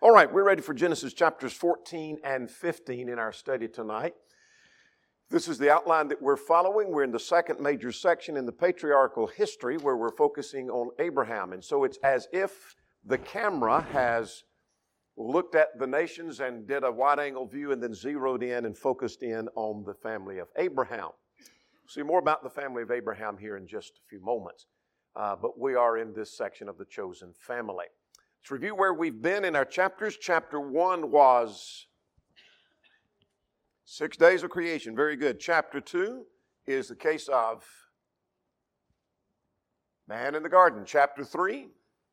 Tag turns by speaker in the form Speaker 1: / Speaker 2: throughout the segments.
Speaker 1: All right, we're ready for Genesis chapters 14 and 15 in our study tonight. This is the outline that we're following. We're in the second major section in the patriarchal history where we're focusing on Abraham. And so it's as if the camera has looked at the nations and did a wide-angle view and then zeroed in and focused in on the family of Abraham. We'll see more about the family of Abraham here in just a few moments. But we are in this section of the chosen family. Let's review where we've been in our chapters. Chapter 1 was 6 days of creation. Very good. Chapter 2 is the case of man in the garden. Chapter 3.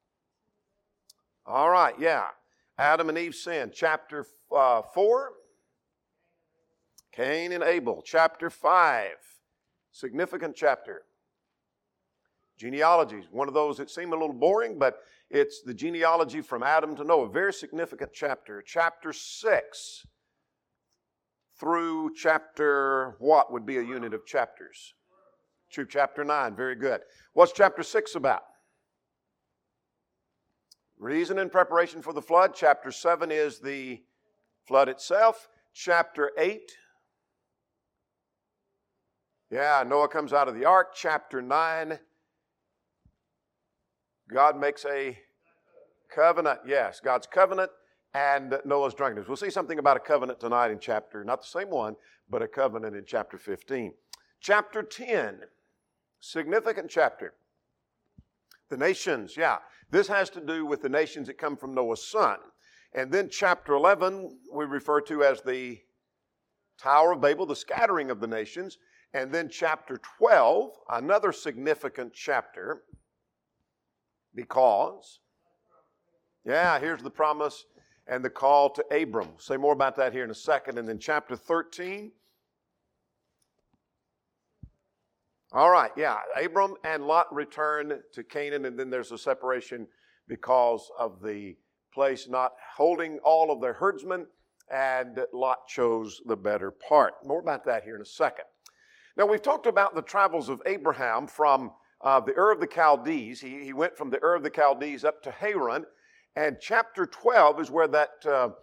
Speaker 1: All right, yeah. Adam and Eve sin. Chapter 4. Cain and Abel. Chapter 5. Significant chapter. Genealogies. One of those that seem a little boring, but it's the genealogy from Adam to Noah. Very significant chapter. Chapter 6 through chapter, what would be a unit of chapters? Chapter 9. Very good. What's chapter 6 about? Reason and preparation for the flood. Chapter 7 is the flood itself. Chapter 8. Yeah, Noah comes out of the ark. Chapter 9. God makes a covenant. Yes, God's covenant and Noah's drunkenness. We'll see something about a covenant tonight in chapter, not the same one, but a covenant in chapter 15. Chapter 10, significant chapter. The nations, yeah. This has to do with the nations that come from Noah's son. And then chapter 11, we refer to as the Tower of Babel, the scattering of the nations. And then chapter 12, another significant chapter. Because, yeah, here's the promise and the call to Abram. We'll say more about that here in a second. And then chapter 13. All right, yeah, Abram and Lot return to Canaan, and then there's a separation because of the place not holding all of their herdsmen, and Lot chose the better part. More about that here in a second. Now, we've talked about the travels of Abraham from the Ur of the Chaldees. He went from the Ur of the Chaldees up to Haran. And chapter 12 is where that,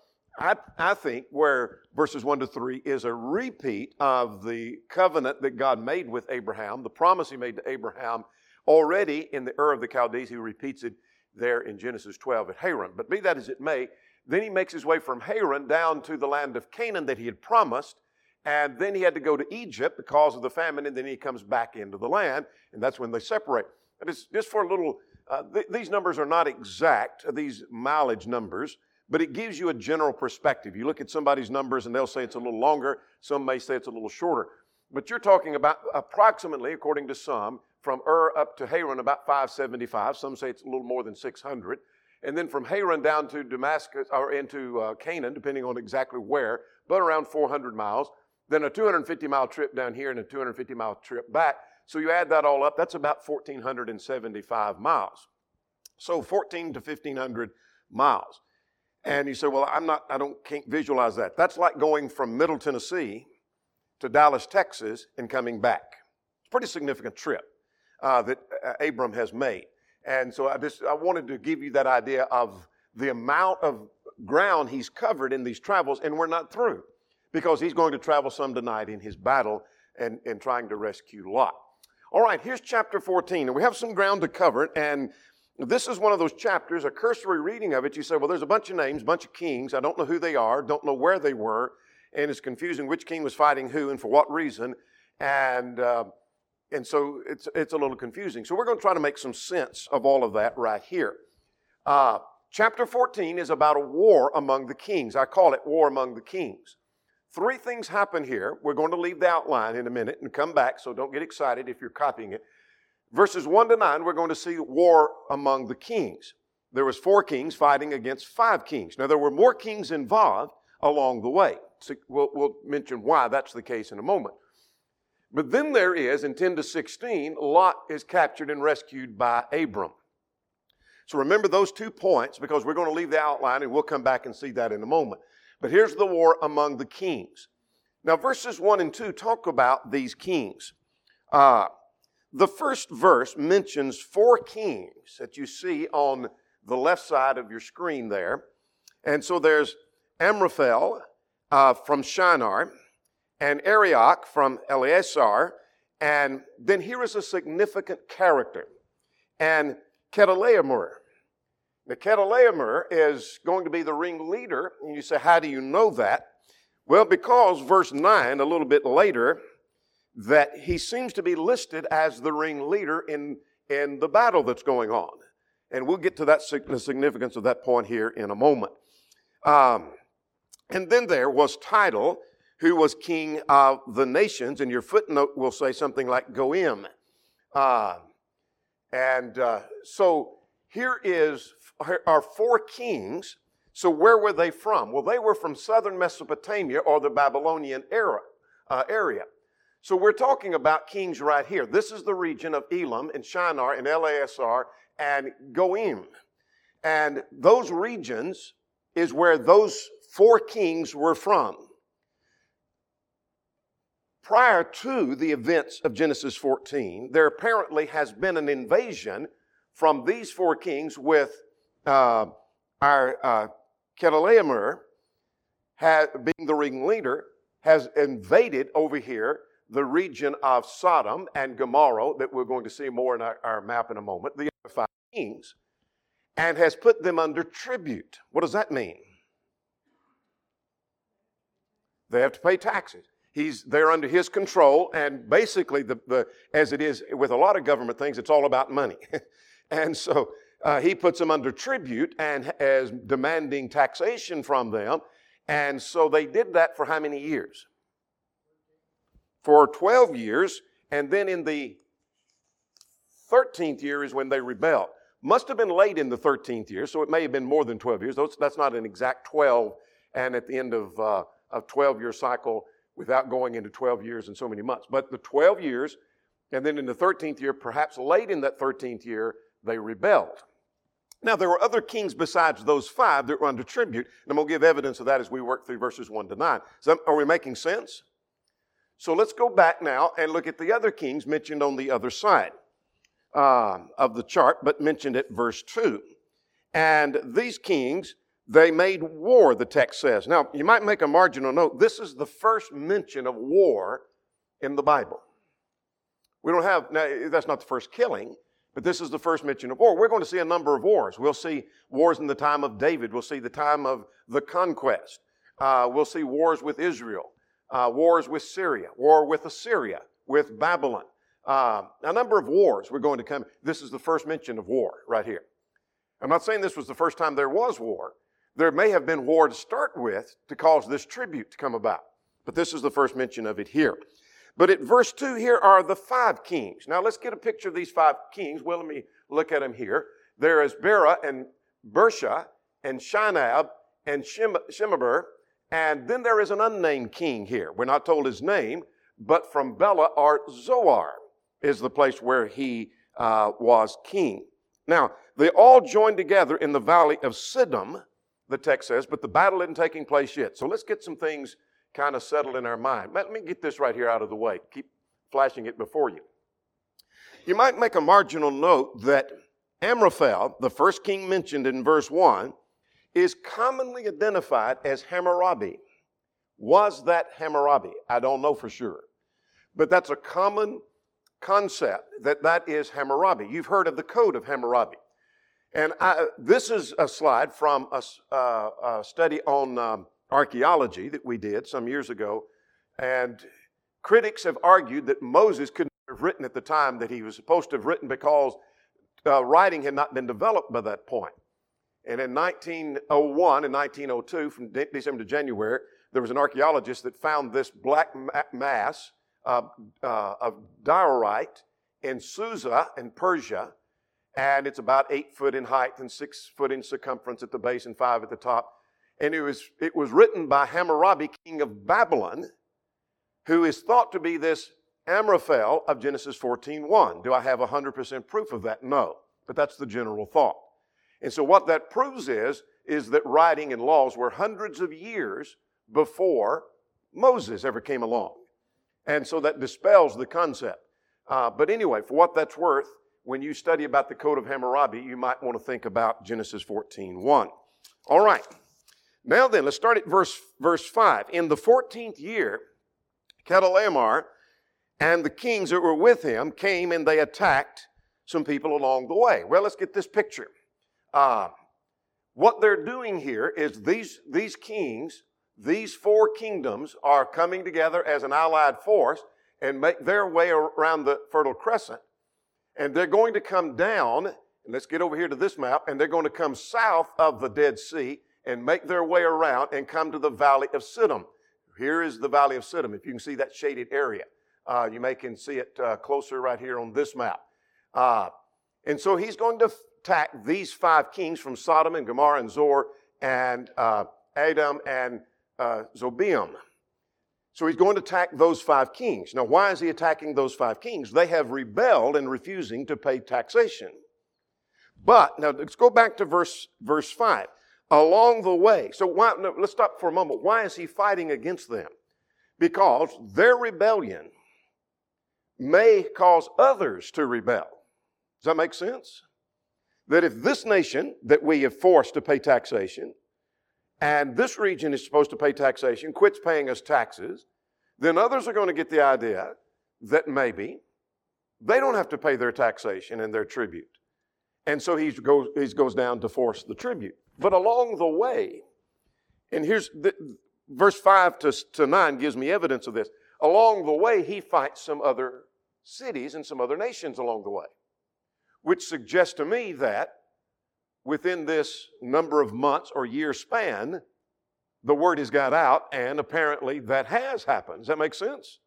Speaker 1: I think, where verses 1 to 3 is a repeat of the covenant that God made with Abraham, the promise he made to Abraham already in the Ur of the Chaldees. He repeats it there in Genesis 12 at Haran. But be that as it may, then he makes his way from Haran down to the land of Canaan that he had promised. And then he had to go to Egypt because of the famine, and then he comes back into the land, and that's when they separate. But it's just for a little, these numbers are not exact, these mileage numbers, but it gives you a general perspective. You look at somebody's numbers, and they'll say it's a little longer. Some may say it's a little shorter. But you're talking about approximately, according to some, from Ur up to Haran, about 575. Some say it's a little more than 600. And then from Haran down to Damascus, or into Canaan, depending on exactly where, but around 400 miles. Then a 250-mile trip down here and a 250-mile trip back. So you add that all up, that's about 1,475 miles. So 1,400 to 1,500 miles. And you say, well, can't visualize that. That's like going from Middle Tennessee to Dallas, Texas, and coming back. It's a pretty significant trip that Abram has made. And so I wanted to give you that idea of the amount of ground he's covered in these travels, and we're not through. Because he's going to travel some tonight in his battle and trying to rescue Lot. All right, here's chapter 14. And we have some ground to cover. And this is one of those chapters, a cursory reading of it. You say, well, there's a bunch of names, a bunch of kings. I don't know who they are, don't know where they were. And it's confusing which king was fighting who and for what reason. And so it's a little confusing. So we're going to try to make some sense of all of that right here. Chapter 14 is about a war among the kings. I call it War Among the Kings. 3 things happen here. We're going to leave the outline in a minute and come back, so don't get excited if you're copying it. Verses 1 to 9, we're going to see war among the kings. There was 4 kings fighting against 5 kings. Now, there were more kings involved along the way. So we'll mention why that's the case in a moment. But then there is, in 10 to 16, Lot is captured and rescued by Abram. So remember those 2 points, because we're going to leave the outline and we'll come back and see that in a moment. But here's the war among the kings. Now, verses 1 and 2 talk about these kings. The first verse mentions 4 kings that you see on the left side of your screen there. And so there's Amraphel from Shinar, and Arioch from Eleazar, and then here is a significant character, and Chedorlaomer. Now, Chedorlaomer is going to be the ringleader, and you say, how do you know that? Well, because verse 9, a little bit later, that he seems to be listed as the ringleader in the battle that's going on. And we'll get to that the significance of that point here in a moment. And then there was Tidal, who was king of the nations, and your footnote will say something like Goim. So here are four kings. So where were they from? Well, they were from southern Mesopotamia or the Babylonian area. So we're talking about kings right here. This is the region of Elam and Shinar and Eleazar and Goim. And those regions is where those four kings were from. Prior to the events of Genesis 14, there apparently has been an invasion from these four kings with our Chedorlaomer, being the ringleader, has invaded over here the region of Sodom and Gomorrah, that we're going to see more in our map in a moment, the other five kings, and has put them under tribute. What does that mean? They have to pay taxes. They're under his control, and basically, as it is with a lot of government things, it's all about money. And so he puts them under tribute and as demanding taxation from them. And so they did that for how many years? For 12 years, and then in the 13th year is when they rebelled. Must have been late in the 13th year, so it may have been more than 12 years. That's not an exact 12, and at the end of a 12-year cycle, without going into 12 years and so many months. But the 12 years, and then in the 13th year, perhaps late in that 13th year, they rebelled. Now, there were other kings besides those five that were under tribute, and I'm going to give evidence of that as we work through verses 1 to 9. Are we making sense? So let's go back now and look at the other kings mentioned on the other side of the chart, but mentioned at verse 2. And these kings, they made war, the text says. Now, you might make a marginal note. This is the first mention of war in the Bible. We don't have, now that's not the first killing, but this is the first mention of war. We're going to see a number of wars. We'll see wars in the time of David. We'll see the time of the conquest. We'll see wars with Israel, wars with Syria, war with Assyria, with Babylon. A number of wars we're going to come. This is the first mention of war right here. I'm not saying this was the first time there was war. There may have been war to start with to cause this tribute to come about. But this is the first mention of it here. But at verse 2 here are the five kings. Now let's get a picture of these five kings. Well, let me look at them here. There is Bera and Bersha and Shinab and Shemeber. And then there is an unnamed king here. We're not told his name, but from Bela or Zoar is the place where he was king. Now, they all joined together in the valley of Siddim, the text says, but the battle isn't taking place yet. So let's get some things kind of settled in our mind. Let me get this right here out of the way. Keep flashing it before you. You might make a marginal note that Amraphel, the first king mentioned in verse 1, is commonly identified as Hammurabi. Was that Hammurabi? I don't know for sure. But that's a common concept that is Hammurabi. You've heard of the Code of Hammurabi. And this is a slide from a study on archaeology that we did some years ago. And critics have argued that Moses couldn't have written at the time that he was supposed to have written because writing had not been developed by that point. And in 1901 and 1902, from December to January, there was an archaeologist that found this black mass of diorite in Susa in Persia. And it's about 8 foot in height and 6 foot in circumference at the base and 5 at the top. And it was written by Hammurabi, king of Babylon, who is thought to be this Amraphel of Genesis 14:1. Do I have 100% proof of that? No. But that's the general thought. And so what that proves is that writing and laws were hundreds of years before Moses ever came along. And so that dispels the concept. But anyway, for what that's worth, when you study about the Code of Hammurabi, you might want to think about Genesis 14:1. All right. Now then, let's start at verse 5. In the 14th year, Chedorlaomer and the kings that were with him came and they attacked some people along the way. Well, let's get this picture. What they're doing here is these kings, these four kingdoms are coming together as an allied force and make their way around the Fertile Crescent. And they're going to come down, and let's get over here to this map, and they're going to come south of the Dead Sea and make their way around and come to the Valley of Siddim. Here is the Valley of Siddim, if you can see that shaded area. You may can see it closer right here on this map. And so he's going to attack these five kings from Sodom and Gomorrah and Zor and Adam and Zeboim. So he's going to attack those five kings. Now, why is he attacking those five kings? They have rebelled in refusing to pay taxation. But, now let's go back to verse 5. Along the way, let's stop for a moment. Why is he fighting against them? Because their rebellion may cause others to rebel. Does that make sense? That if this nation that we have forced to pay taxation, and this region is supposed to pay taxation, quits paying us taxes, then others are going to get the idea that maybe they don't have to pay their taxation and their tribute. And so he goes down to force the tribute. But along the way, and here's verse 5 to 9 gives me evidence of this. Along the way, he fights some other cities and some other nations along the way, which suggests to me that within this number of months or year span, the word has got out, and apparently that has happened. Does that make sense?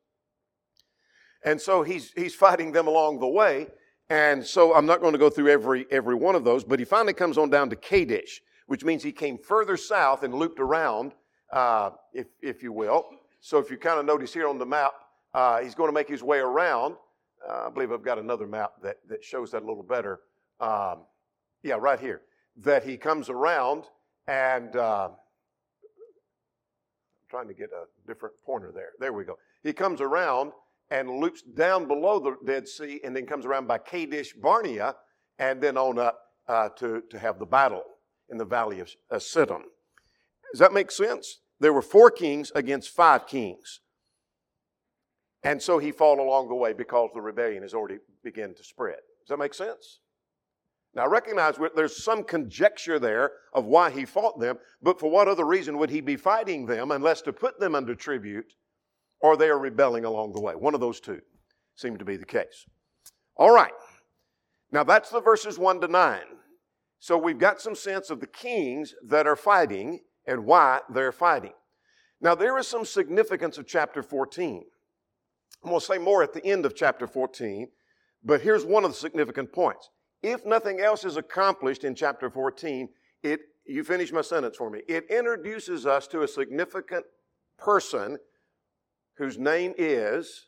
Speaker 1: And so he's fighting them along the way, and so I'm not going to go through every one of those, but he finally comes on down to Kadesh, which means he came further south and looped around, if you will. So if you kind of notice here on the map, he's going to make his way around. I believe I've got another map that shows that a little better. Yeah, right here. That he comes around and I'm trying to get a different pointer there. There we go. He comes around and loops down below the Dead Sea and then comes around by Kadesh Barnea and then on up to have the battle in the Valley of Siddim. Does that make sense? There were 4 kings against 5 kings. And so he fought along the way because the rebellion has already begun to spread. Does that make sense? Now, I recognize there's some conjecture there of why he fought them, but for what other reason would he be fighting them unless to put them under tribute or they are rebelling along the way? One of those two seem to be the case. All right. Now, that's the verses 1 to 9. So we've got some sense of the kings that are fighting and why they're fighting. Now, there is some significance of chapter 14. I'm going to say more at the end of chapter 14, but here's one of the significant points. If nothing else is accomplished in chapter 14, you finish my sentence for me. It introduces us to a significant person whose name is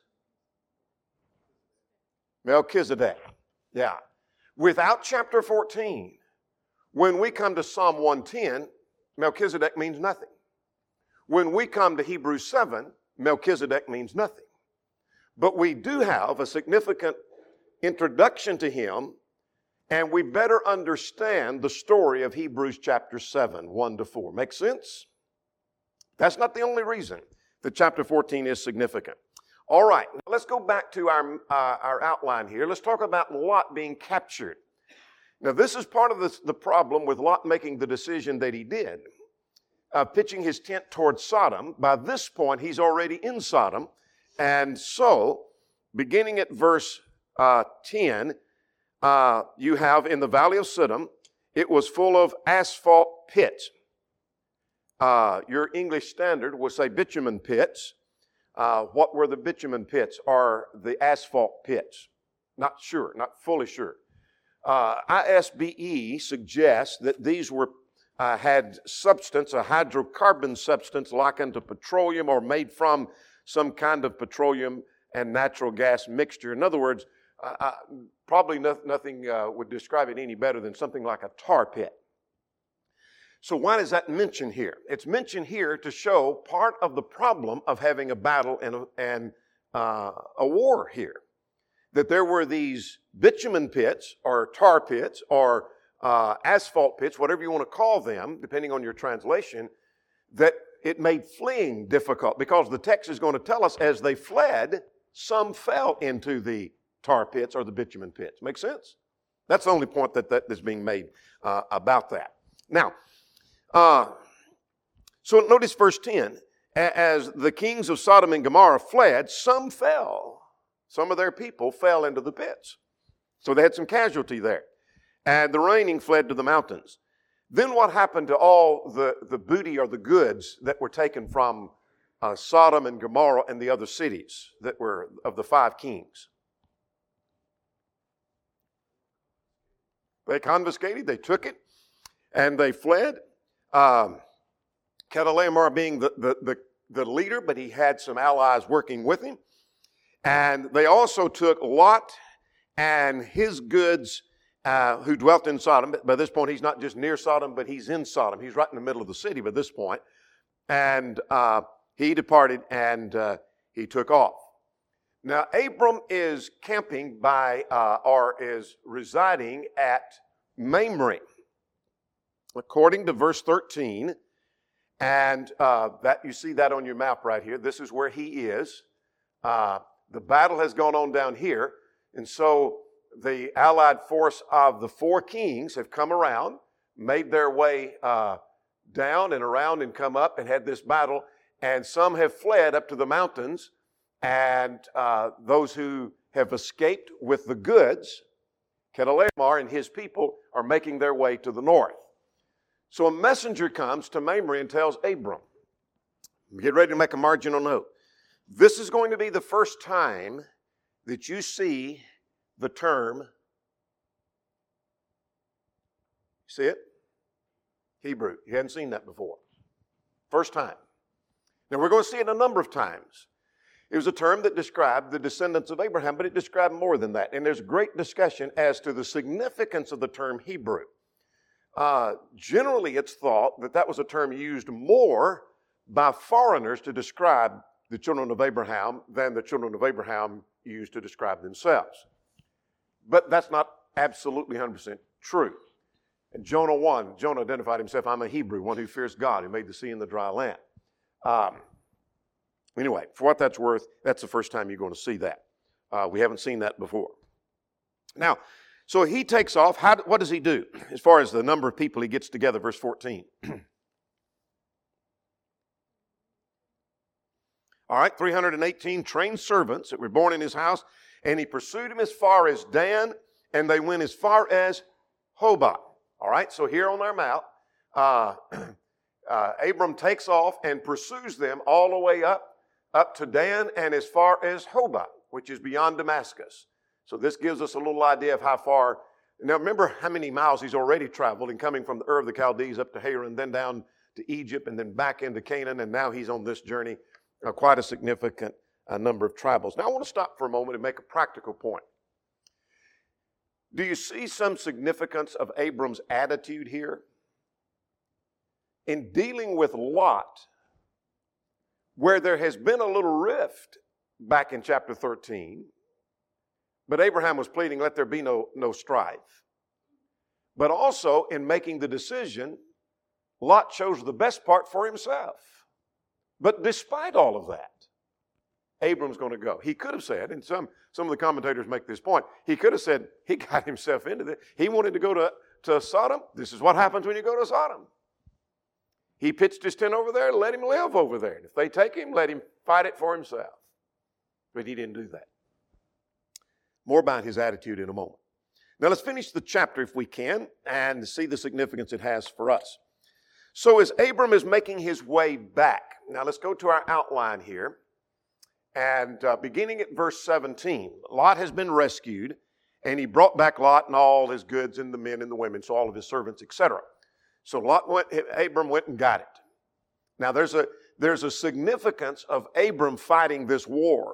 Speaker 1: Melchizedek. Yeah. Without chapter 14, when we come to Psalm 110, Melchizedek means nothing. When we come to Hebrews 7, Melchizedek means nothing. But we do have a significant introduction to him, and we better understand the story of Hebrews chapter 7, 1 to 4. Make sense? That's not the only reason that chapter 14 is significant. All right, now let's go back to our outline here. Let's talk about Lot being captured. Now, this is part of the problem with Lot making the decision that he did, pitching his tent towards Sodom. By this point, he's already in Sodom. And so, beginning at verse 10, you have in the Valley of Siddim, it was full of asphalt pits. Your English Standard will say bitumen pits. What were the bitumen pits or the asphalt pits? Not sure, not fully sure. ISBE suggests that these were had substance, a hydrocarbon substance likened to petroleum or made from some kind of petroleum and natural gas mixture. In other words, probably nothing would describe it any better than something like a tar pit. So why is that mentioned here? It's mentioned here to show part of the problem of having a battle and a war here. That there were these bitumen pits or tar pits or asphalt pits, whatever you want to call them, depending on your translation, that it made fleeing difficult, because the text is going to tell us as they fled, some fell into the tar pits or the bitumen pits. Make sense? That's the only point that is being made about that. Now, so notice verse 10. As the kings of Sodom and Gomorrah fled, some fell. Some of their people fell into the pits. So they had some casualty there. And the remaining fled to the mountains. Then what happened to all the booty or the goods that were taken from Sodom and Gomorrah and the other cities that were of the 5 kings? They confiscated, they took it, and they fled. Chedorlaomer being the leader, but he had some allies working with him. And they also took Lot and his goods, who dwelt in Sodom. By this point, he's not just near Sodom, but he's in Sodom. He's right in the middle of the city by this point. And he departed and he took off. Now, Abram is camping or is residing at Mamre, according to verse 13. And that you see that on your map right here. This is where he is. The battle has gone on down here. And so the allied force of the 4 kings have come around, made their way down and around and come up and had this battle. And some have fled up to the mountains. And those who have escaped with the goods, Chedorlaomer and his people, are making their way to the north. So a messenger comes to Mamre and tells Abram, get ready to make a marginal note. This is going to be the first time that you see the term, see it? Hebrew. You hadn't seen that before. First time. Now we're going to see it a number of times. It was a term that described the descendants of Abraham, but it described more than that. And there's great discussion as to the significance of the term Hebrew. Generally, it's thought that that was a term used more by foreigners to describe the children of Abraham than the children of Abraham used to describe themselves. But that's not absolutely 100% true. In Jonah 1, Jonah identified himself, I'm a Hebrew, one who fears God, who made the sea and the dry land. Anyway, for what that's worth, that's the first time you're going to see that. We haven't seen that before. Now, so he takes off. What does he do as far as the number of people he gets together? Verse 14. All right, 318 trained servants that were born in his house, and he pursued him as far as Dan, and they went as far as Hobah. All right, so here on our map, Abram takes off and pursues them all the way up to Dan and as far as Hobah, which is beyond Damascus. So this gives us a little idea of how far. Now remember how many miles he's already traveled in coming from the Ur of the Chaldees up to Haran, then down to Egypt, and then back into Canaan, and now he's on this journey, quite a significant number of travels. Now I want to stop for a moment and make a practical point. Do you see some significance of Abram's attitude here? In dealing with Lot, where there has been a little rift back in chapter 13, but Abraham was pleading, let there be no strife. But also in making the decision, Lot chose the best part for himself. But despite all of that, Abram's going to go. He could have said, and some of the commentators make this point, he could have said he got himself into this. He wanted to go to Sodom. This is what happens when you go to Sodom. He pitched his tent over there, let him live over there. And if they take him, let him fight it for himself. But he didn't do that. More about his attitude in a moment. Now let's finish the chapter if we can and see the significance it has for us. So as Abram is making his way back, now let's go to our outline here. And beginning at verse 17, Lot has been rescued, and he brought back Lot and all his goods and the men and the women, so all of his servants, etc. So Abram went and got it. Now there's a significance of Abram fighting this war.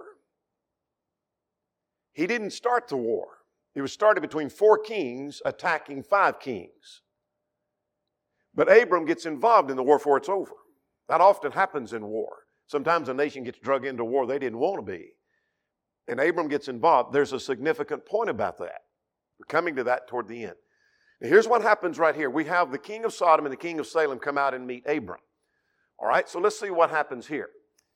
Speaker 1: He didn't start the war. It was started between 4 kings attacking 5 kings. But Abram gets involved in the war before it's over. That often happens in war. Sometimes a nation gets drug into war they didn't want to be. And Abram gets involved. There's a significant point about that. We're coming to that toward the end. Now here's what happens right here. We have the king of Sodom and the king of Salem come out and meet Abram. All right, so let's see what happens here.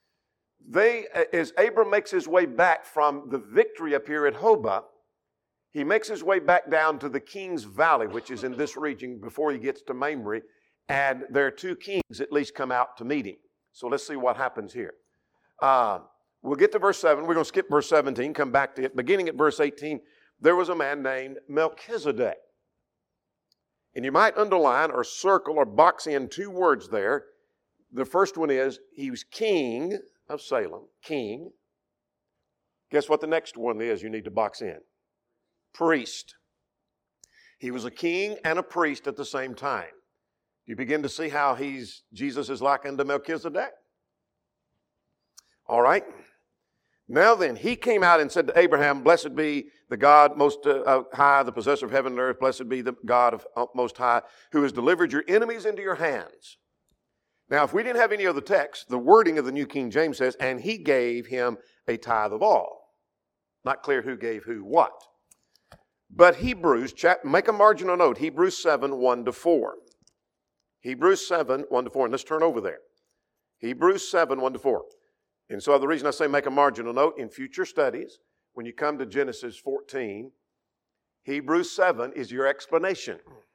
Speaker 1: As Abram makes his way back from the victory up here at Hobah, he makes his way back down to the King's Valley, which is in this region before he gets to Mamre, and there are two kings at least come out to meet him. So let's see what happens here. We'll get to verse 7. We're going to skip verse 17, come back to it. Beginning at verse 18, there was a man named Melchizedek. And you might underline or circle or box in two words there. The first one is, he was king of Salem, king. Guess what the next one is you need to box in? Priest. He was a king and a priest at the same time. You begin to see how Jesus is like unto Melchizedek? All right. Now then, he came out and said to Abraham, blessed be the God most high, the possessor of heaven and earth. Blessed be the God of most high, who has delivered your enemies into your hands. Now, if we didn't have any other text, the wording of the New King James says, and he gave him a tithe of all. Not clear who gave who what. But Hebrews, make a marginal note, Hebrews 7, 1-4. Hebrews 7, 1-4, and let's turn over there. Hebrews 7, 1-4. And so the reason I say make a marginal note, in future studies, when you come to Genesis 14, Hebrews 7 is your explanation.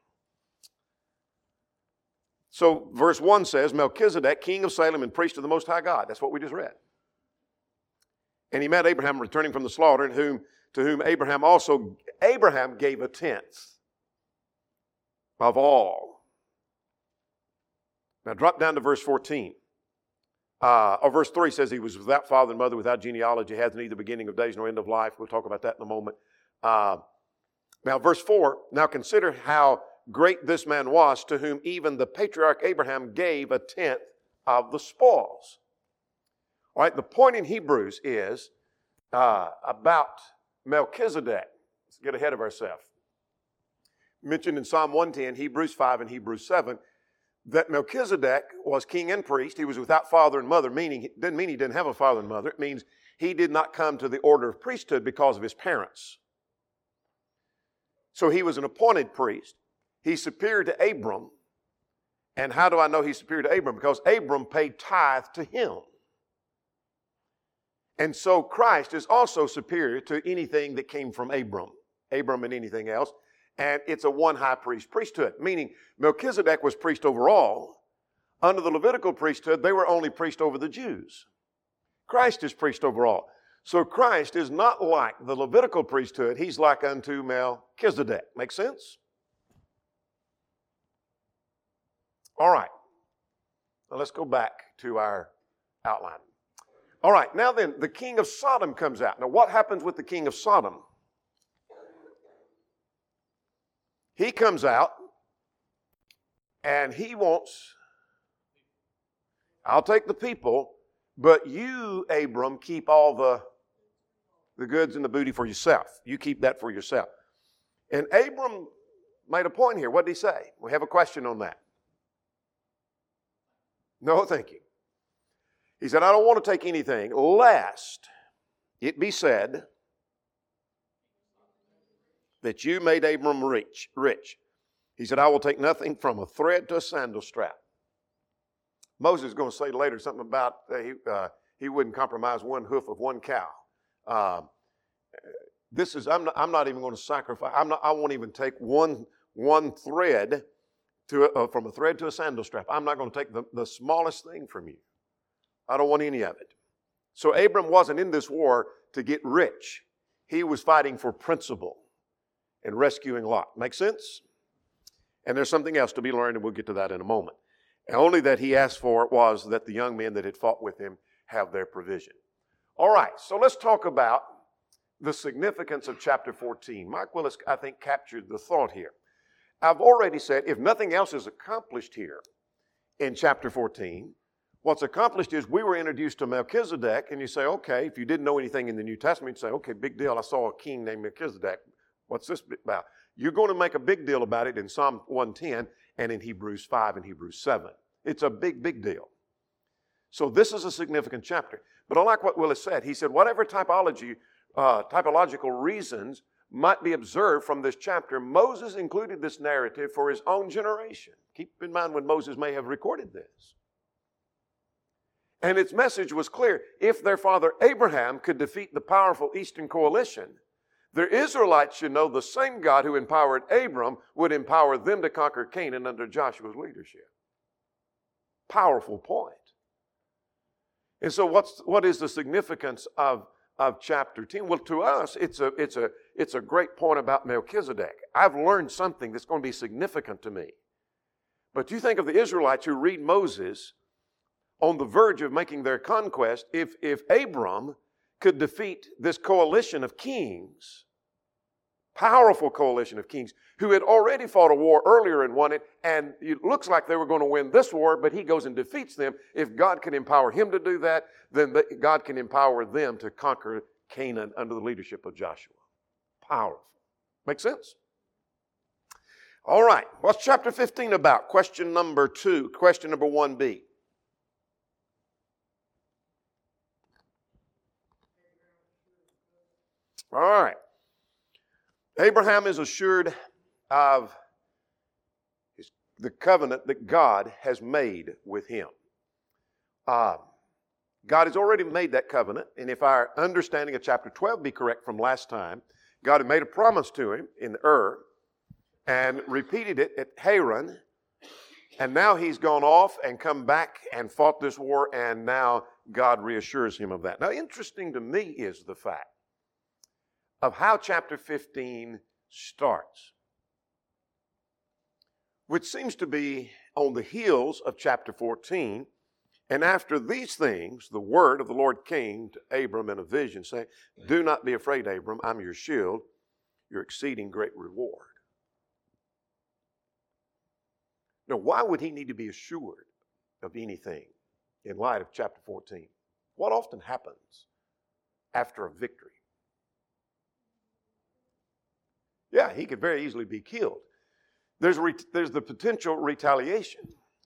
Speaker 1: So verse 1 says, Melchizedek, king of Salem and priest of the Most High God. That's what we just read. And he met Abraham returning from the slaughter, and to whom Abraham gave a tenth of all. Now drop down to verse 14. Or verse 3 says he was without father and mother, without genealogy, hath neither beginning of days nor end of life. We'll talk about that in a moment. Now verse 4, now consider how great this man was, to whom even the patriarch Abraham gave a tenth of the spoils. All right, the point in Hebrews is about Melchizedek. Let's get ahead of ourselves. Mentioned in Psalm 110, Hebrews 5, and Hebrews 7, that Melchizedek was king and priest. He was without father and mother, meaning it doesn't mean he didn't have a father and mother. It means he did not come to the order of priesthood because of his parents. So he was an appointed priest. He's superior to Abram. And how do I know he's superior to Abram? Because Abram paid tithe to him. And so Christ is also superior to anything that came from Abram and anything else. And it's a one high priest priesthood, meaning Melchizedek was priest over all. Under the Levitical priesthood, they were only priest over the Jews. Christ is priest over all. So Christ is not like the Levitical priesthood. He's like unto Melchizedek. Make sense? All right. Now let's go back to our outline. All right. Now then, the king of Sodom comes out. Now what happens with the king of Sodom? He comes out and he wants, I'll take the people, but you, Abram, keep all the goods and the booty for yourself. You keep that for yourself. And Abram made a point here. What did he say? We have a question on that. No, thank you. He said, I don't want to take anything lest it be said that you made Abram rich. He said, I will take nothing from a thread to a sandal strap. Moses is going to say later something about he wouldn't compromise one hoof of one cow. I'm not even going to sacrifice. I won't even take one thread from a thread to a sandal strap. I'm not going to take the smallest thing from you. I don't want any of it. So Abram wasn't in this war to get rich. He was fighting for principle and rescuing Lot. Make sense? And there's something else to be learned, and we'll get to that in a moment. And only that he asked for was that the young men that had fought with him have their provision. All right, so let's talk about the significance of chapter 14. Mike Willis, I think, captured the thought here. I've already said, if nothing else is accomplished here in chapter 14, what's accomplished is we were introduced to Melchizedek, and you say, okay, if you didn't know anything in the New Testament, you say, okay, big deal, I saw a king named Melchizedek. What's this about? You're going to make a big deal about it in Psalm 110 and in Hebrews 5 and Hebrews 7. It's a big, big deal. So this is a significant chapter. But I like what Willis said. He said, whatever typological reasons might be observed from this chapter, Moses included this narrative for his own generation. Keep in mind when Moses may have recorded this. And its message was clear. If their father Abraham could defeat the powerful Eastern coalition, the Israelites should know the same God who empowered Abram would empower them to conquer Canaan under Joshua's leadership. Powerful point. And so what is the significance of chapter 10? Well, to us, it's a great point about Melchizedek. I've learned something that's going to be significant to me. But you think of the Israelites who read Moses on the verge of making their conquest. If Abram could defeat this coalition of kings, powerful coalition of kings, who had already fought a war earlier and won it, and it looks like they were going to win this war, but he goes and defeats them. If God can empower him to do that, then God can empower them to conquer Canaan under the leadership of Joshua. Powerful. Make sense? All right. What's chapter 15 about? Question number 2. Question number 1B. All right. Abraham is assured of the covenant that God has made with him. God has already made that covenant, and if our understanding of chapter 12 be correct from last time, God had made a promise to him in Ur and repeated it at Haran, and now he's gone off and come back and fought this war, and now God reassures him of that. Now, interesting to me is the fact of how chapter 15 starts, which seems to be on the heels of chapter 14. And after these things, the word of the Lord came to Abram in a vision, saying, "Do not be afraid, Abram, I'm your shield, your exceeding great reward." Now, why would he need to be assured of anything in light of chapter 14? What often happens after a victory? Yeah, he could very easily be killed. There's the potential retaliation.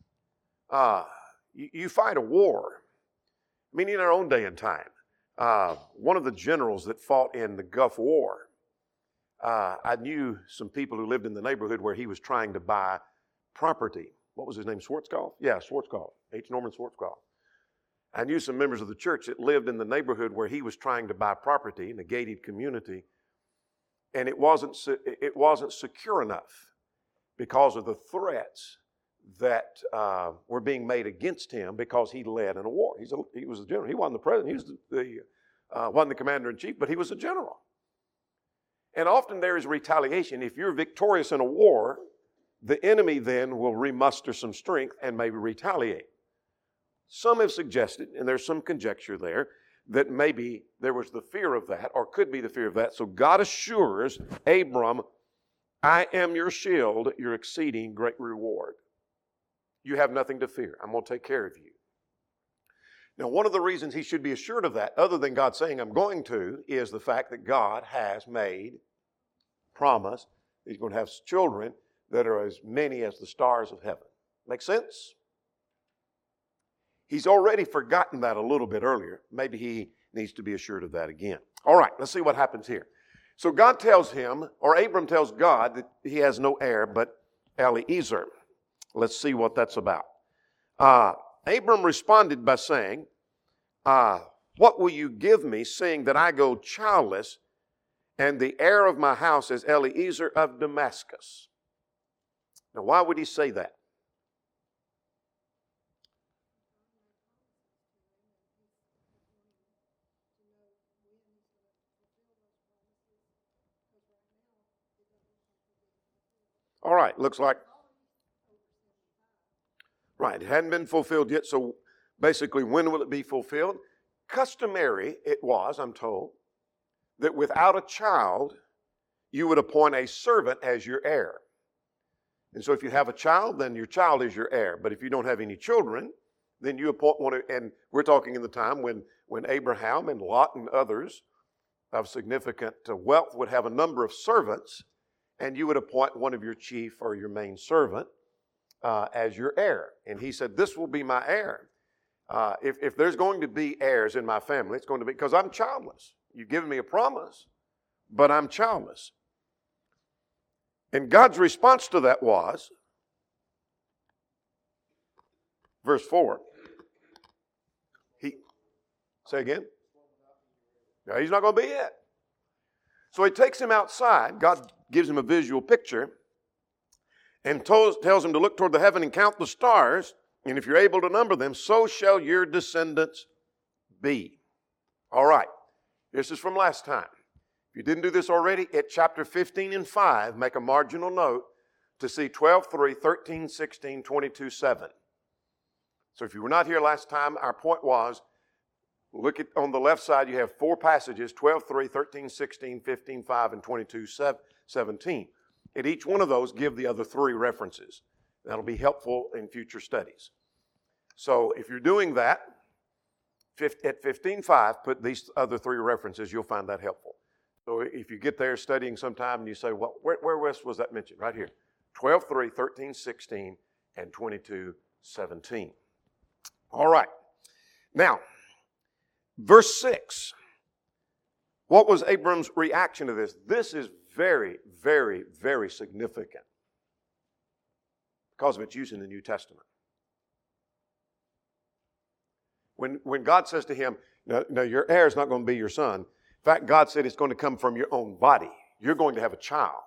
Speaker 1: You fight a war. I mean, in our own day and time, one of the generals that fought in the Gulf War, I knew some people who lived in the neighborhood where he was trying to buy property. What was his name? Schwarzkopf? Yeah, Schwarzkopf. H. Norman Schwarzkopf. I knew some members of the church that lived in the neighborhood where he was trying to buy property in a gated community. And it wasn't secure enough because of the threats that were being made against him because he led in a war. He was a general. He wasn't the president. He was wasn't the commander-in-chief, but he was a general. And often there is retaliation. If you're victorious in a war, the enemy then will remuster some strength and maybe retaliate. Some have suggested, and there's some conjecture there, that maybe there was the fear of that, or could be the fear of that. So God assures Abram, "I am your shield, your exceeding great reward. You have nothing to fear. I'm going to take care of you." Now, one of the reasons he should be assured of that, other than God saying, "I'm going to," is the fact that God has made promise he's going to have children that are as many as the stars of heaven. Make sense? He's already forgotten that a little bit earlier. Maybe he needs to be assured of that again. All right, let's see what happens here. So God tells him, or Abram tells God, that he has no heir but Eliezer. Let's see what that's about. Abram responded by saying, "What will you give me, seeing that I go childless, and the heir of my house is Eliezer of Damascus?" Now, why would he say that? All right, looks like, right, it hadn't been fulfilled yet, so basically, when will it be fulfilled? Customary it was, I'm told, that without a child, you would appoint a servant as your heir. And so if you have a child, then your child is your heir. But if you don't have any children, then you appoint one, and we're talking in the time when Abraham and Lot and others of significant wealth would have a number of servants, and you would appoint one of your chief or your main servant as your heir. And he said, "This will be my heir. If there's going to be heirs in my family, it's going to be because I'm childless. You've given me a promise, but I'm childless." And God's response to that was, verse 4, Say again? No, he's not going to be it. So he takes him outside. God gives him a visual picture and tells him to look toward the heaven and count the stars. And if you're able to number them, so shall your descendants be. All right. This is from last time. If you didn't do this already, at chapter 15 and 5, make a marginal note to see 12:3, 13, 16, 22, 7. So if you were not here last time, our point was, look at on the left side, you have 4 passages, 12:3, 13, 16, 15, 5, and 22, 17. At each one of those, give the other 3 references. That'll be helpful in future studies. So if you're doing that, at 15:5, put these other 3 references. You'll find that helpful. So if you get there studying sometime and you say, well, where was that mentioned? Right here. 12:3, 13, 16, and 22, 17. All right. Now, verse 6. What was Abram's reaction to this? This is very, very, very significant because of its use in the New Testament. When God says to him, no, your heir is not going to be your son. In fact, God said it's going to come from your own body. You're going to have a child.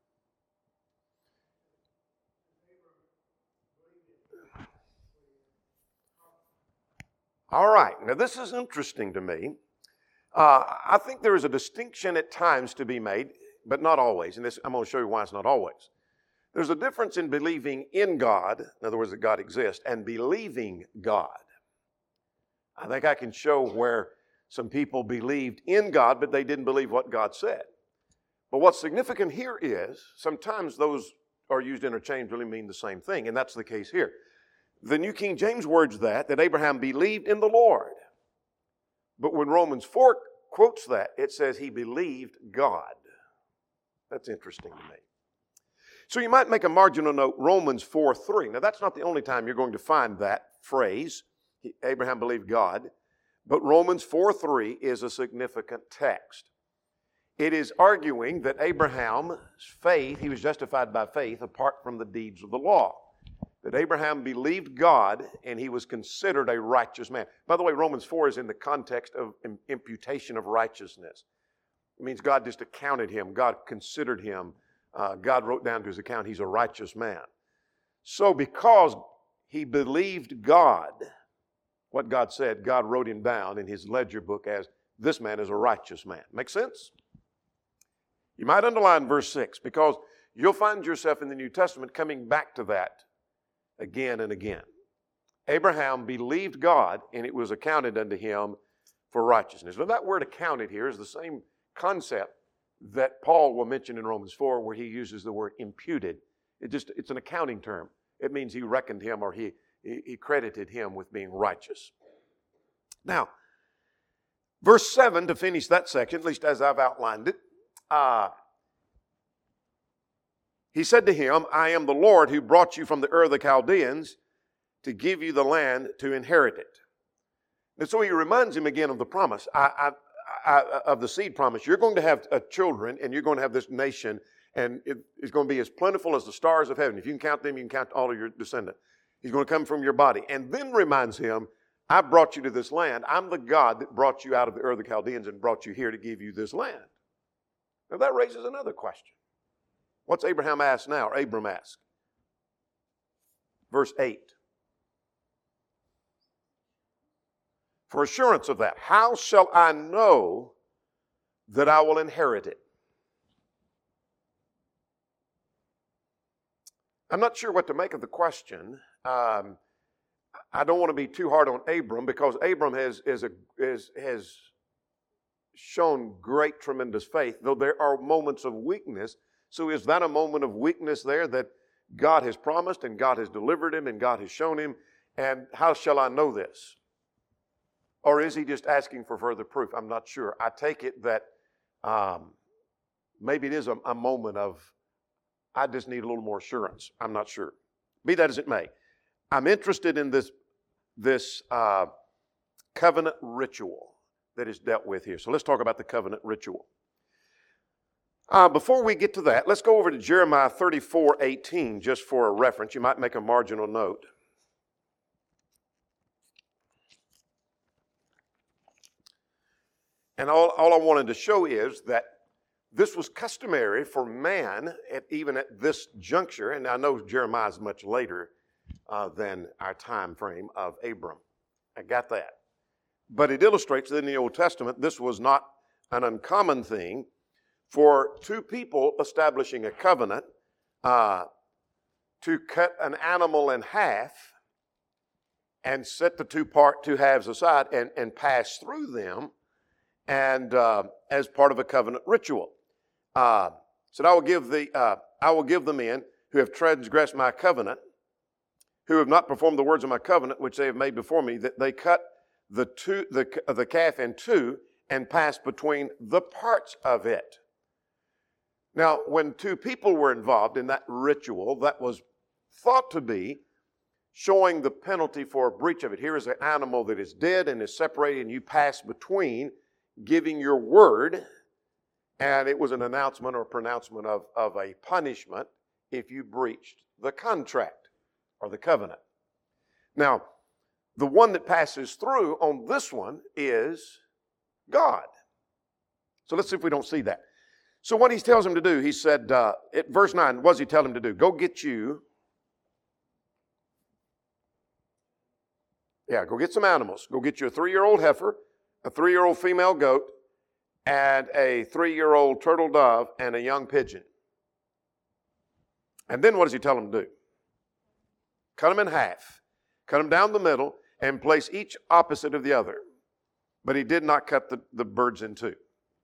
Speaker 1: All right. Now, this is interesting to me. I think there is a distinction at times to be made, but not always. And I'm going to show you why it's not always. There's a difference in believing in God, in other words, that God exists, and believing God. I think I can show where some people believed in God, but they didn't believe what God said. But what's significant here is sometimes those are used interchangeably, mean the same thing, and that's the case here. The New King James words that Abraham believed in the Lord. But when Romans 4 quotes that, it says he believed God. That's interesting to me. So you might make a marginal note, Romans 4:3. Now that's not the only time you're going to find that phrase, Abraham believed God. But Romans 4:3 is a significant text. It is arguing that Abraham's faith, he was justified by faith apart from the deeds of the law. That Abraham believed God and he was considered a righteous man. By the way, Romans 4 is in the context of imputation of righteousness. It means God just accounted him. God considered him. God wrote down to his account he's a righteous man. So because he believed God, what God said, God wrote him down in his ledger book as this man is a righteous man. Make sense? You might underline verse 6 because you'll find yourself in the New Testament coming back to that again and again. Abraham believed God and it was accounted unto him for righteousness. Now that word accounted here is the same concept that Paul will mention in Romans 4 where he uses the word imputed. It's an accounting term. It means he reckoned him or he credited him with being righteous. Now, verse 7 to finish that section, at least as I've outlined it, he said to him, I am the Lord who brought you from the Ur of the Chaldeans to give you the land to inherit it. And so he reminds him again of the promise, of the seed promise. You're going to have children and you're going to have this nation and it's going to be as plentiful as the stars of heaven. If you can count them, you can count all of your descendants. He's going to come from your body. And then reminds him, I brought you to this land. I'm the God that brought you out of the Ur of the Chaldeans and brought you here to give you this land. Now that raises another question. What's Abraham asked now, or Abram asked? Verse 8. For assurance of that, how shall I know that I will inherit it? I'm not sure what to make of the question. I don't want to be too hard on Abram because Abram has shown great, tremendous faith, though there are moments of weakness. So is that a moment of weakness there that God has promised and God has delivered him and God has shown him? And how shall I know this? Or is he just asking for further proof? I'm not sure. I take it that maybe it is a moment of, I just need a little more assurance. I'm not sure. Be that as it may. I'm interested in this covenant ritual that is dealt with here. So let's talk about the covenant ritual. Before we get to that, let's go over to Jeremiah 34:18 just for a reference. You might make a marginal note. And all I wanted to show is that this was customary for man, even at this juncture, and I know Jeremiah is much later than our time frame of Abram. I got that. But it illustrates that in the Old Testament, this was not an uncommon thing for two people establishing a covenant to cut an animal in half and set the two halves aside and pass through them, and as part of a covenant ritual. Said, I will give the men who have transgressed my covenant, who have not performed the words of my covenant, which they have made before me, that they cut the calf in two and pass between the parts of it. Now, when two people were involved in that ritual, that was thought to be showing the penalty for a breach of it. Here is an animal that is dead and is separated, and you pass between, giving your word, and it was an announcement or pronouncement of a punishment if you breached the contract or the covenant. Now, the one that passes through on this one is God. So let's see if we don't see that. So what he tells him to do, he said, at verse 9, what does he tell him to do? Go get some animals. Go get you a 3-year-old heifer, a 3-year-old female goat, and a 3-year-old turtle dove, and a young pigeon. And then what does he tell him to do? Cut them in half. Cut them down the middle and place each opposite of the other. But he did not cut the birds in two.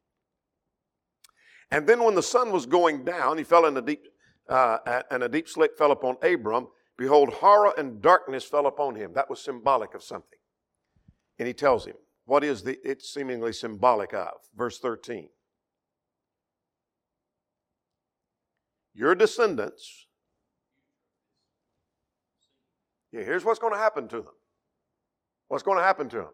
Speaker 1: And then when the sun was going down, he fell in a deep sleep fell upon Abram. Behold, horror and darkness fell upon him. That was symbolic of something. And he tells him, what is it's seemingly symbolic of? Verse 13. Your descendants, here's what's going to happen to them. What's going to happen to them?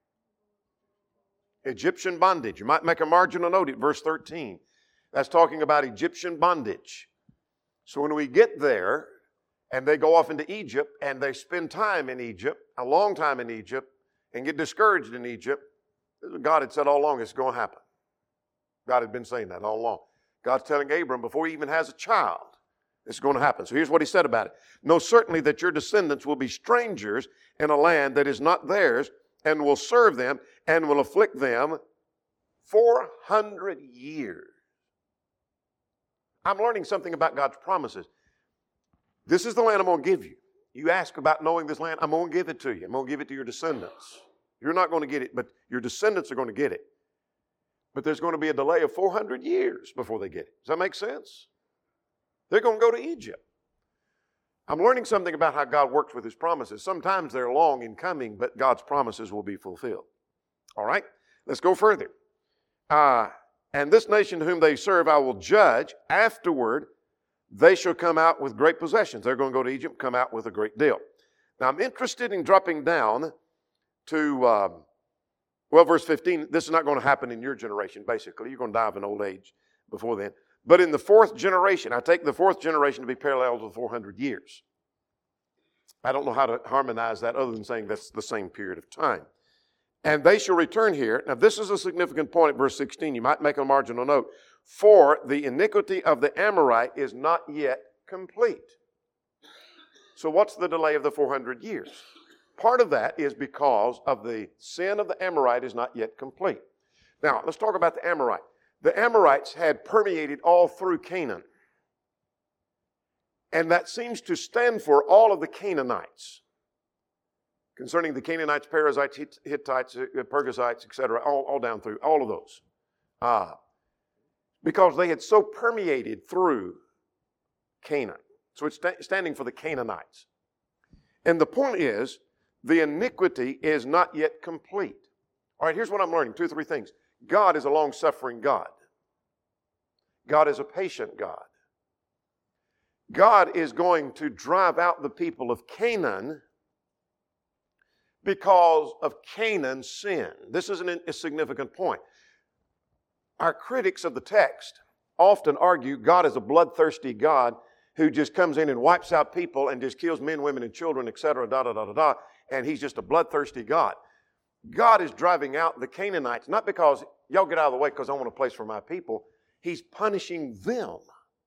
Speaker 1: Egyptian bondage. You might make a marginal note at verse 13. That's talking about Egyptian bondage. So when we get there, and they go off into Egypt, and they spend time in Egypt, a long time in Egypt, and get discouraged in Egypt, God had said all along it's going to happen. God had been saying that all along. God's telling Abram before he even has a child, it's going to happen. So here's what he said about it. Know certainly that your descendants will be strangers in a land that is not theirs, and will serve them, and will afflict them 400 years. I'm learning something about God's promises. This is the land I'm going to give you. You ask about knowing this land, I'm going to give it to you. I'm going to give it to your descendants. You're not going to get it, but your descendants are going to get it. But there's going to be a delay of 400 years before they get it. Does that make sense? They're going to go to Egypt. I'm learning something about how God works with his promises. Sometimes they're long in coming, but God's promises will be fulfilled. All right, let's go further. And this nation to whom they serve I will judge. Afterward, they shall come out with great possessions. They're going to go to Egypt, come out with a great deal. Now, I'm interested in dropping down to, verse 15. This is not going to happen in your generation, basically. You're going to die of an old age before then. But in the fourth generation, I take the fourth generation to be parallel to the 400 years. I don't know how to harmonize that other than saying that's the same period of time. And they shall return here. Now, this is a significant point at verse 16. You might make a marginal note. For the iniquity of the Amorite is not yet complete. So what's the delay of the 400 years? Part of that is because of the sin of the Amorite is not yet complete. Now, let's talk about the Amorite. The Amorites had permeated all through Canaan. And that seems to stand for all of the Canaanites. Concerning the Canaanites, Perizzites, Hittites, Perizzites, etc., all down through, all of those. Because they had so permeated through Canaan. So it's standing for the Canaanites. And the point is, the iniquity is not yet complete. All right, here's what I'm learning. 2 or 3 things. God is a long-suffering God. God is a patient God. God is going to drive out the people of Canaan because of Canaan's sin. This is a significant point. Our critics of the text often argue God is a bloodthirsty God who just comes in and wipes out people and just kills men, women, and children, etc., and he's just a bloodthirsty God. God is driving out the Canaanites, not because y'all get out of the way because I want a place for my people. He's punishing them.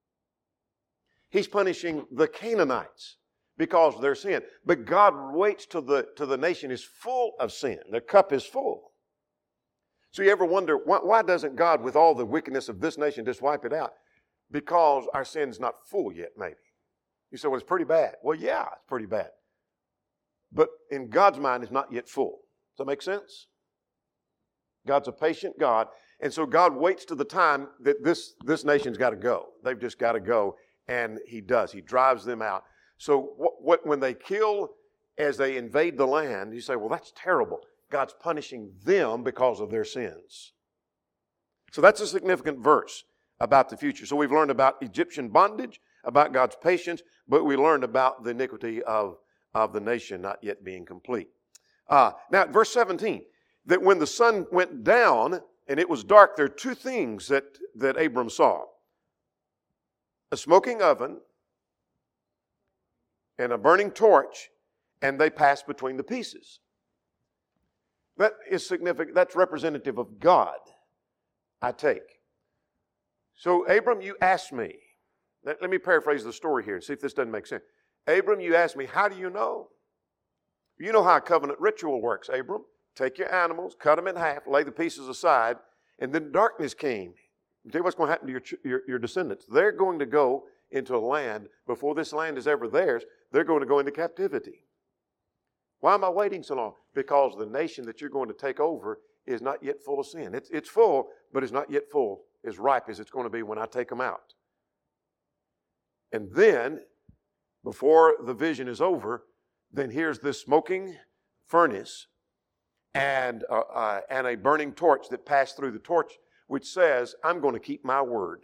Speaker 1: He's punishing the Canaanites because of their sin. But God waits till the nation is full of sin. Their cup is full. So you ever wonder, why doesn't God, with all the wickedness of this nation, just wipe it out? Because our sin's not full yet, maybe. You say, well, it's pretty bad. Well, yeah, it's pretty bad. But in God's mind, it's not yet full. Does that make sense? God's a patient God. And so God waits to the time that this nation's got to go. They've just got to go. And He does. He drives them out. So when they kill as they invade the land, you say, well, that's terrible. God's punishing them because of their sins. So that's a significant verse about the future. So we've learned about Egyptian bondage, about God's patience, but we learned about the iniquity of the nation not yet being complete. Now, verse 17, that when the sun went down and it was dark, there are two things that Abram saw. A smoking oven and a burning torch, and they passed between the pieces. That is significant. That's representative of God, I take. So, Abram, you asked me. Let me paraphrase the story here and see if this doesn't make sense. Abram, you asked me, how do you know? You know how a covenant ritual works, Abram. Take your animals, cut them in half, lay the pieces aside, and then darkness came. I'll tell you what's going to happen to your descendants. They're going to go into a land, before this land is ever theirs, they're going to go into captivity. Why am I waiting so long? Because the nation that you're going to take over is not yet full of sin. It's full, but it's not yet full, as ripe as it's going to be when I take them out. And then, before the vision is over, then here's this smoking furnace and a burning torch that passed through the torch, which says, I'm going to keep my word.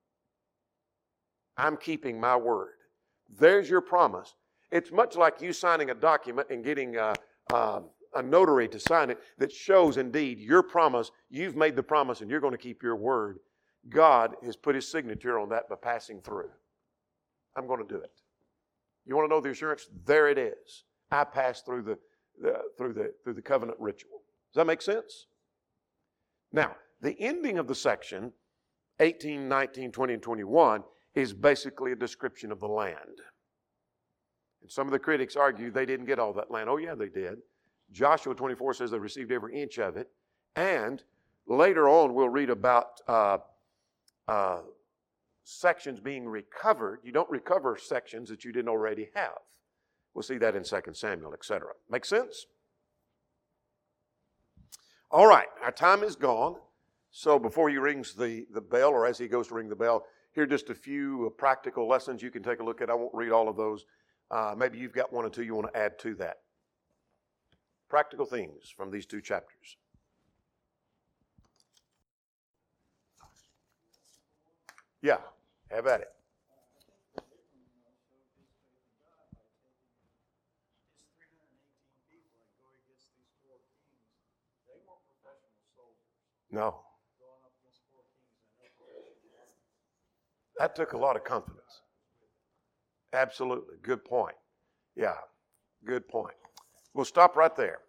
Speaker 1: I'm keeping my word. There's your promise. It's much like you signing a document and getting a notary to sign it that shows indeed your promise. You've made the promise and you're going to keep your word. God has put His signature on that by passing through. I'm going to do it. You want to know the assurance? There it is. I passed through the covenant ritual. Does that make sense? Now, the ending of the section, 18, 19, 20, and 21, is basically a description of the land. And some of the critics argue they didn't get all that land. Oh, yeah, they did. Joshua 24 says they received every inch of it. And later on, we'll read about sections being recovered. You don't recover sections that you didn't already have. We'll see that in 2 Samuel, etc. Make sense? All right, our time is gone. So before he rings the bell, or as he goes to ring the bell, here are just a few practical lessons you can take a look at. I won't read all of those. Maybe you've got one or two you want to add to that. Practical things from these two chapters. Yeah, have at it. No. That took a lot of confidence. Absolutely. Good point. Yeah, good point. We'll stop right there.